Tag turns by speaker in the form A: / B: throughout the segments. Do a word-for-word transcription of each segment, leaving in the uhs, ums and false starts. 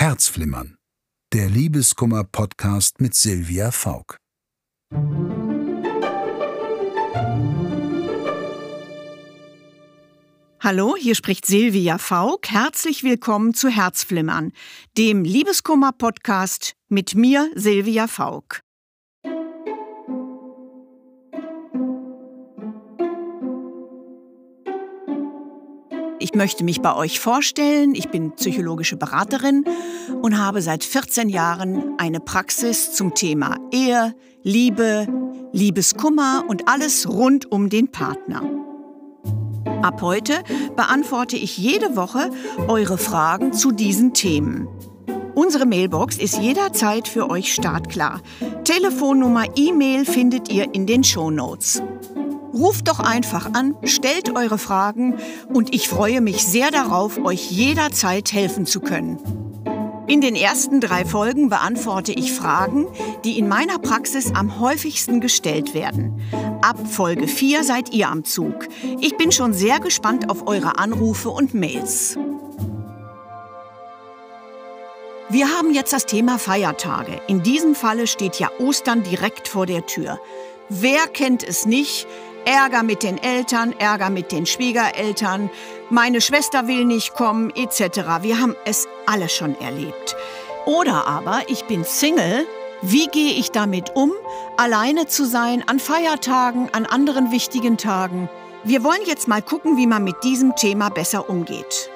A: Herzflimmern, der Liebeskummer-Podcast mit Silvia Fauck.
B: Hallo, hier spricht Silvia Fauck. Herzlich willkommen zu Herzflimmern, dem Liebeskummer-Podcast mit mir, Silvia Fauck. Ich möchte mich bei euch vorstellen. Ich bin psychologische Beraterin und habe seit vierzehn Jahren eine Praxis zum Thema Ehe, Liebe, Liebeskummer und alles rund um den Partner. Ab heute beantworte ich jede Woche eure Fragen zu diesen Themen. Unsere Mailbox ist jederzeit für euch startklar. Telefonnummer, E-Mail findet ihr in den Shownotes. Ruft doch einfach an, stellt eure Fragen und ich freue mich sehr darauf, euch jederzeit helfen zu können. In den ersten drei Folgen beantworte ich Fragen, die in meiner Praxis am häufigsten gestellt werden. Ab Folge vier seid ihr am Zug. Ich bin schon sehr gespannt auf eure Anrufe und Mails. Wir haben jetzt das Thema Feiertage. In diesem Falle steht ja Ostern direkt vor der Tür. Wer kennt es nicht? Ärger mit den Eltern, Ärger mit den Schwiegereltern, meine Schwester will nicht kommen, et cetera. Wir haben es alle schon erlebt. Oder aber ich bin Single. Wie gehe ich damit um, alleine zu sein an Feiertagen, an anderen wichtigen Tagen? Wir wollen jetzt mal gucken, wie man mit diesem Thema besser umgeht.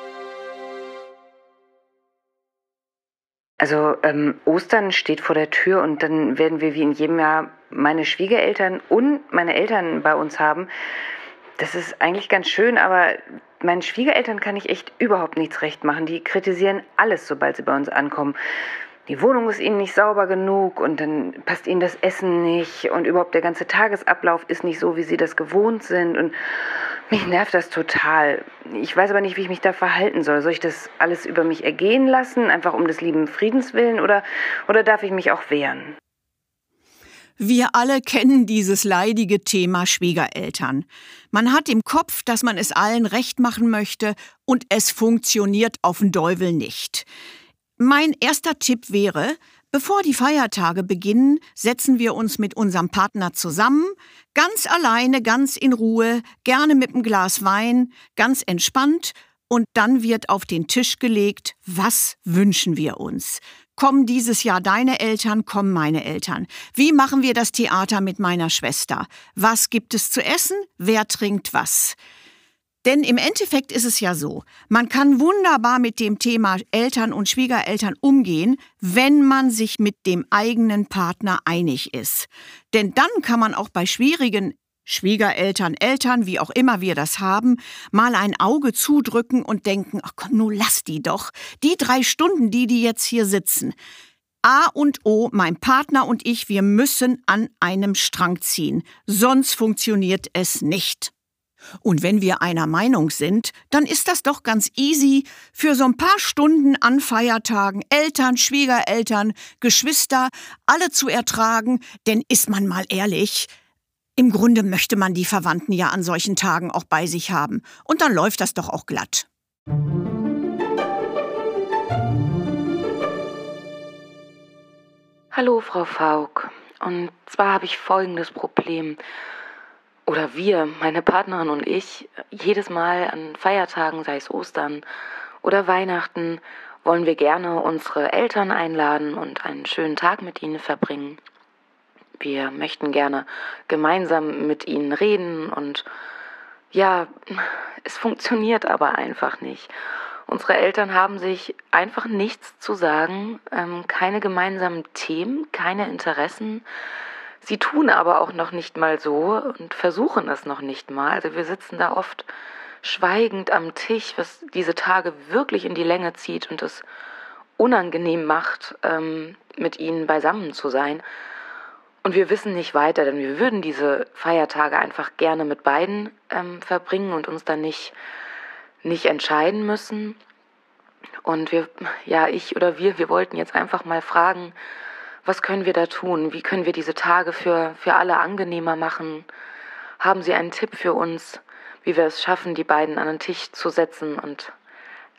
C: Also ähm, Ostern steht vor der Tür und dann werden wir wie in jedem Jahr meine Schwiegereltern und meine Eltern bei uns haben. Das ist eigentlich ganz schön, aber meinen Schwiegereltern kann ich echt überhaupt nichts recht machen. Die kritisieren alles, sobald sie bei uns ankommen. Die Wohnung ist ihnen nicht sauber genug und dann passt ihnen das Essen nicht und überhaupt der ganze Tagesablauf ist nicht so, wie sie das gewohnt sind und mich nervt das total. Ich weiß aber nicht, wie ich mich da verhalten soll. Soll ich das alles über mich ergehen lassen, einfach um des lieben Friedens willen, oder, oder darf ich mich auch wehren?
B: Wir alle kennen dieses leidige Thema Schwiegereltern. Man hat im Kopf, dass man es allen recht machen möchte und es funktioniert auf den Teufel nicht. Mein erster Tipp wäre, bevor die Feiertage beginnen, setzen wir uns mit unserem Partner zusammen, ganz alleine, ganz in Ruhe, gerne mit einem Glas Wein, ganz entspannt, und dann wird auf den Tisch gelegt, was wünschen wir uns? Kommen dieses Jahr deine Eltern, kommen meine Eltern? Wie machen wir das Theater mit meiner Schwester? Was gibt es zu essen? Wer trinkt was? Denn im Endeffekt ist es ja so, man kann wunderbar mit dem Thema Eltern und Schwiegereltern umgehen, wenn man sich mit dem eigenen Partner einig ist. Denn dann kann man auch bei schwierigen Schwiegereltern, Eltern, wie auch immer wir das haben, mal ein Auge zudrücken und denken, ach komm, nun lass die doch. Die drei Stunden, die die jetzt hier sitzen. A und O, mein Partner und ich, wir müssen an einem Strang ziehen. Sonst funktioniert es nicht. Und wenn wir einer Meinung sind, dann ist das doch ganz easy, für so ein paar Stunden an Feiertagen Eltern, Schwiegereltern, Geschwister, alle zu ertragen. Denn ist man mal ehrlich, im Grunde möchte man die Verwandten ja an solchen Tagen auch bei sich haben. Und dann läuft das doch auch glatt.
C: Hallo, Frau Fauck. Und zwar habe ich folgendes Problem. Oder wir, meine Partnerin und ich, jedes Mal an Feiertagen, sei es Ostern oder Weihnachten, wollen wir gerne unsere Eltern einladen und einen schönen Tag mit ihnen verbringen. Wir möchten gerne gemeinsam mit ihnen reden und ja, es funktioniert aber einfach nicht. Unsere Eltern haben sich einfach nichts zu sagen, ähm, keine gemeinsamen Themen, keine Interessen. Sie tun aber auch noch nicht mal so und versuchen es noch nicht mal. Also wir sitzen da oft schweigend am Tisch, was diese Tage wirklich in die Länge zieht und es unangenehm macht, ähm, mit ihnen beisammen zu sein. Und wir wissen nicht weiter, denn wir würden diese Feiertage einfach gerne mit beiden ähm, verbringen und uns dann nicht, nicht entscheiden müssen. Und wir, ja, ich oder wir, wir wollten jetzt einfach mal fragen, was können wir da tun? Wie können wir diese Tage für, für alle angenehmer machen? Haben Sie einen Tipp für uns, wie wir es schaffen, die beiden an den Tisch zu setzen und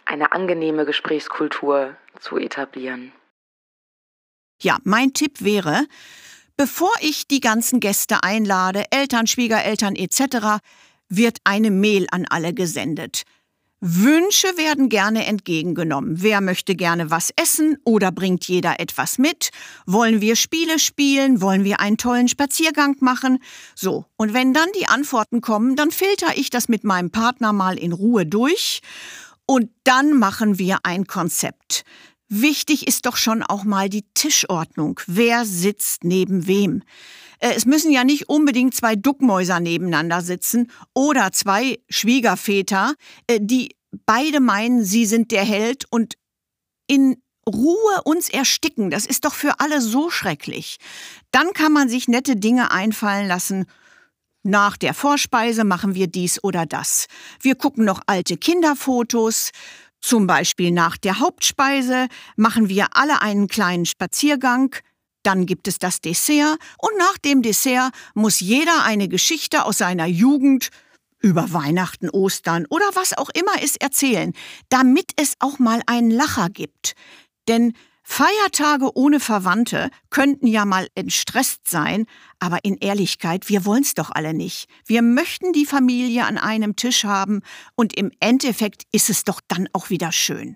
C: eine angenehme Gesprächskultur zu etablieren.
B: Ja, mein Tipp wäre, bevor ich die ganzen Gäste einlade, Eltern, Schwiegereltern et cetera, wird eine Mail an alle gesendet. Wünsche werden gerne entgegengenommen. Wer möchte gerne was essen oder bringt jeder etwas mit? Wollen wir Spiele spielen? Wollen wir einen tollen Spaziergang machen? So, und wenn dann die Antworten kommen, dann filter ich das mit meinem Partner mal in Ruhe durch und dann machen wir ein Konzept. Wichtig ist doch schon auch mal die Tischordnung. Wer sitzt neben wem? Es müssen ja nicht unbedingt zwei Duckmäuser nebeneinander sitzen oder zwei Schwiegerväter, die beide meinen, sie sind der Held und in Ruhe uns ersticken. Das ist doch für alle so schrecklich. Dann kann man sich nette Dinge einfallen lassen. Nach der Vorspeise machen wir dies oder das. Wir gucken noch alte Kinderfotos. Zum Beispiel nach der Hauptspeise machen wir alle einen kleinen Spaziergang. Dann gibt es das Dessert und nach dem Dessert muss jeder eine Geschichte aus seiner Jugend über Weihnachten, Ostern oder was auch immer ist erzählen, damit es auch mal einen Lacher gibt. Denn Feiertage ohne Verwandte könnten ja mal entstresst sein, aber in Ehrlichkeit, wir wollen's doch alle nicht. Wir möchten die Familie an einem Tisch haben und im Endeffekt ist es doch dann auch wieder schön.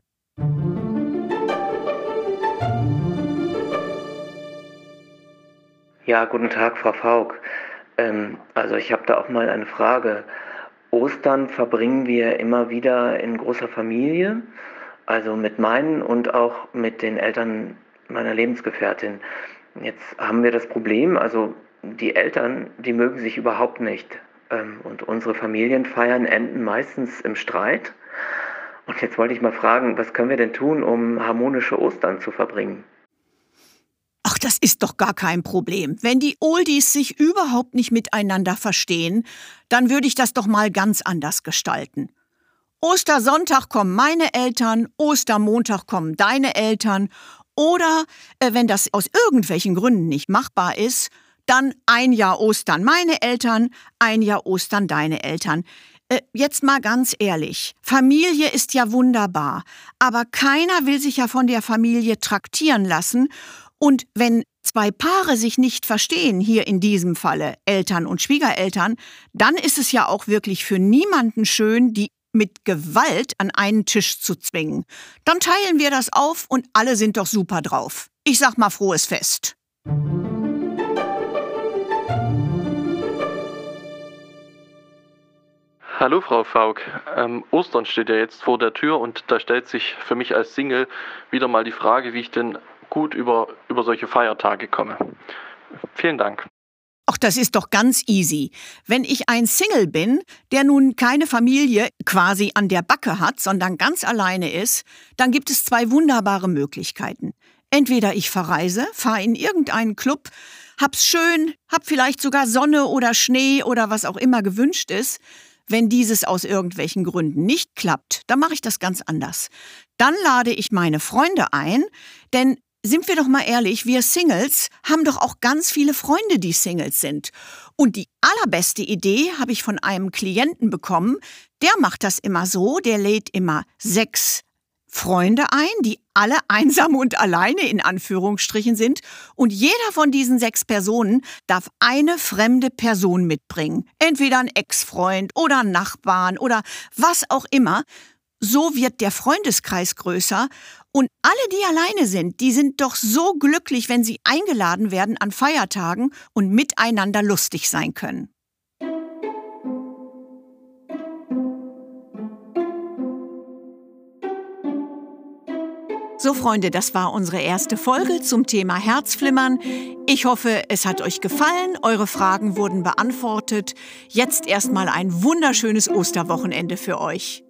D: Ja, guten Tag, Frau Fauck. Ähm, also ich habe da auch mal eine Frage. Ostern verbringen wir immer wieder in großer Familie, also mit meinen und auch mit den Eltern meiner Lebensgefährtin. Jetzt haben wir das Problem, also die Eltern, die mögen sich überhaupt nicht. Ähm, und unsere Familienfeiern enden meistens im Streit. Und jetzt wollte ich mal fragen, was können wir denn tun, um harmonische Ostern zu verbringen?
B: Ach, das ist doch gar kein Problem. Wenn die Oldies sich überhaupt nicht miteinander verstehen, dann würde ich das doch mal ganz anders gestalten. Ostersonntag kommen meine Eltern, Ostermontag kommen deine Eltern oder, äh, wenn das aus irgendwelchen Gründen nicht machbar ist, dann ein Jahr Ostern meine Eltern, ein Jahr Ostern deine Eltern. Äh, jetzt mal ganz ehrlich, Familie ist ja wunderbar, aber keiner will sich ja von der Familie traktieren lassen. Und wenn zwei Paare sich nicht verstehen, hier in diesem Falle Eltern und Schwiegereltern, dann ist es ja auch wirklich für niemanden schön, die mit Gewalt an einen Tisch zu zwingen. Dann teilen wir das auf und alle sind doch super drauf. Ich sag mal frohes Fest.
E: Hallo Frau Fauck, ähm, Ostern steht ja jetzt vor der Tür und da stellt sich für mich als Single wieder mal die Frage, wie ich denn gut über, über solche Feiertage komme. Vielen Dank.
B: Ach, das ist doch ganz easy. Wenn ich ein Single bin, der nun keine Familie quasi an der Backe hat, sondern ganz alleine ist, dann gibt es zwei wunderbare Möglichkeiten. Entweder ich verreise, fahre in irgendeinen Club, hab's schön, hab vielleicht sogar Sonne oder Schnee oder was auch immer gewünscht ist. Wenn dieses aus irgendwelchen Gründen nicht klappt, dann mache ich das ganz anders. Dann lade ich meine Freunde ein, denn sind wir doch mal ehrlich, wir Singles haben doch auch ganz viele Freunde, die Singles sind. Und die allerbeste Idee habe ich von einem Klienten bekommen, der macht das immer so, der lädt immer sechs Freunde ein, die alle einsam und alleine in Anführungsstrichen sind. Und jeder von diesen sechs Personen darf eine fremde Person mitbringen. Entweder ein Ex-Freund oder ein Nachbarn oder was auch immer. So wird der Freundeskreis größer. Und alle, die alleine sind, die sind doch so glücklich, wenn sie eingeladen werden an Feiertagen und miteinander lustig sein können. So, Freunde, das war unsere erste Folge zum Thema Herzflimmern. Ich hoffe, es hat euch gefallen. Eure Fragen wurden beantwortet. Jetzt erstmal ein wunderschönes Osterwochenende für euch.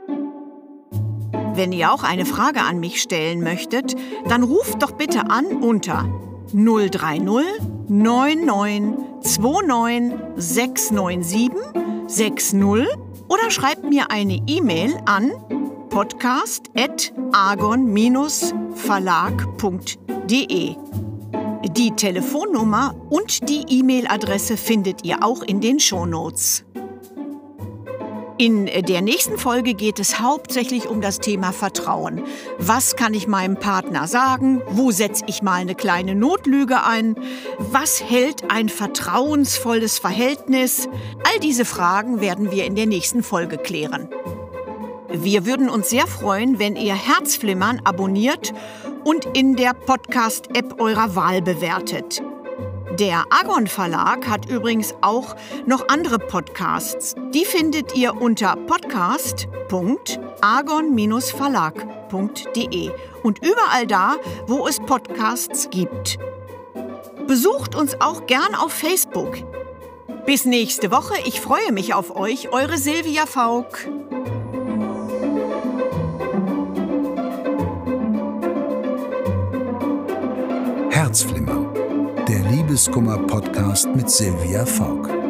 B: Wenn ihr auch eine Frage an mich stellen möchtet, dann ruft doch bitte an unter null drei null neun neun zwei neun sechs neun sieben sechs null oder schreibt mir eine E-Mail an podcast at argon verlag punkt de. Die Telefonnummer und die E-Mail-Adresse findet ihr auch in den Shownotes. In der nächsten Folge geht es hauptsächlich um das Thema Vertrauen. Was kann ich meinem Partner sagen? Wo setze ich mal eine kleine Notlüge ein? Was hält ein vertrauensvolles Verhältnis? All diese Fragen werden wir in der nächsten Folge klären. Wir würden uns sehr freuen, wenn ihr Herzflimmern abonniert und in der Podcast-App eurer Wahl bewertet. Der Argon Verlag hat übrigens auch noch andere Podcasts. Die findet ihr unter podcast punkt argon Bindestrich verlag punkt de und überall da, wo es Podcasts gibt. Besucht uns auch gern auf Facebook. Bis nächste Woche. Ich freue mich auf euch. Eure Silvia Fauck.
A: Herzflimmer, der Liebeskummer-Podcast mit Silvia Fauck.